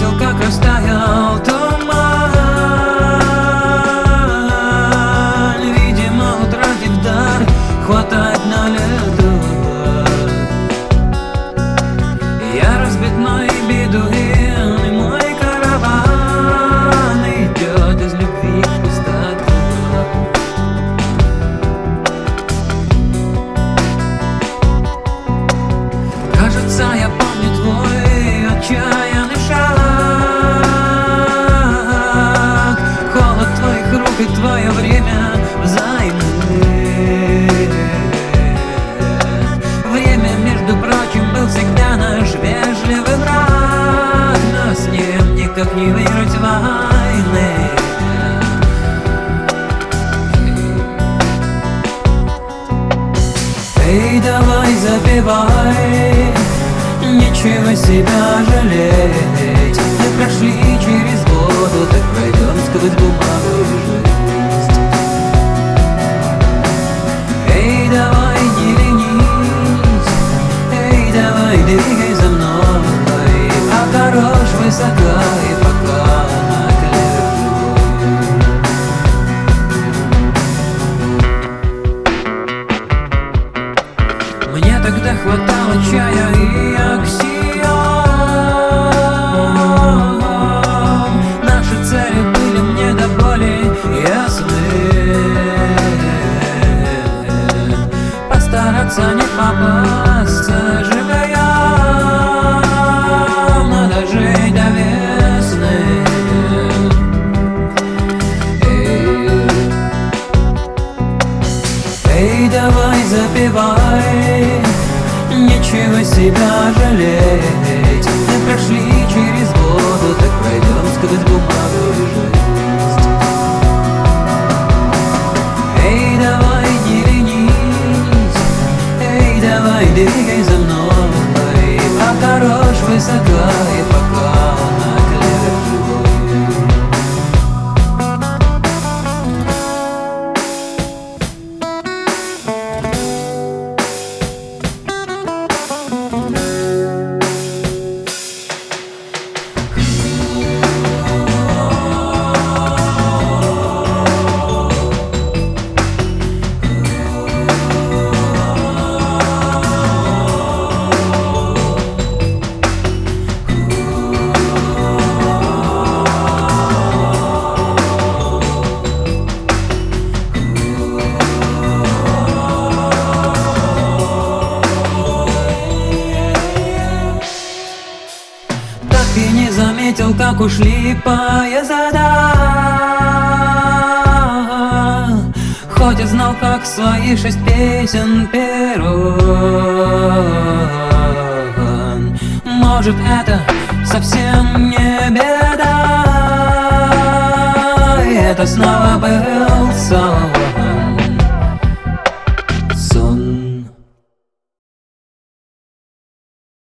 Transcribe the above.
видел, как растаял туман. Видимо, утратив дар, хватает на лету. Я разбитной бедуин, и мой караван идет из любви в пустоту. Кажется, я помню твой отчаянный шаг, холод твоих рук и твое время взаимны. Время, между прочим, был всегда наш вежливый враг, но с ним никак не выиграть войны. Эй, давай запевай, нечего себя жалеть. Мы прошли через воду, так пройдем сквозь бумагу и жизнь. Эй, давай, не ленись, эй, давай, двигай за мной, пока рожь высока и пока на клевер живой. Мне тогда хватало чая и аксиом. Наши цели были мне до боли ясны. Постараться не попасться живьем, надо жить до весны. Эй, давай запевай, нечего себя жалеть. Мы прошли через воду, так пройдем сквозь бумагу и жизнь. Эй, давай, не ленись, эй, давай, двигай за мной, пока рожь высока и пока на клевер живой. И не заметил, как ушли поезда, хоть и знал, как свои 6 песен перрон. Может, это совсем не беда, и это снова было